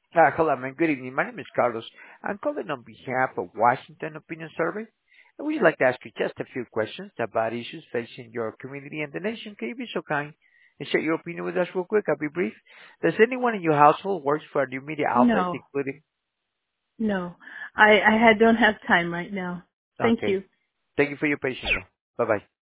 Hello, man. Good evening. My name is Carlos. I'm calling on behalf of Washington Opinion Survey. And we'd like to ask you just a few questions about issues facing your community and the nation. Can you be so kind and share your opinion with us real quick? I'll be brief. Does anyone in your household work for a new media outlet, No, including... no. I don't have time right now. Thank Okay. you. Thank you for your patience, though. Bye-bye.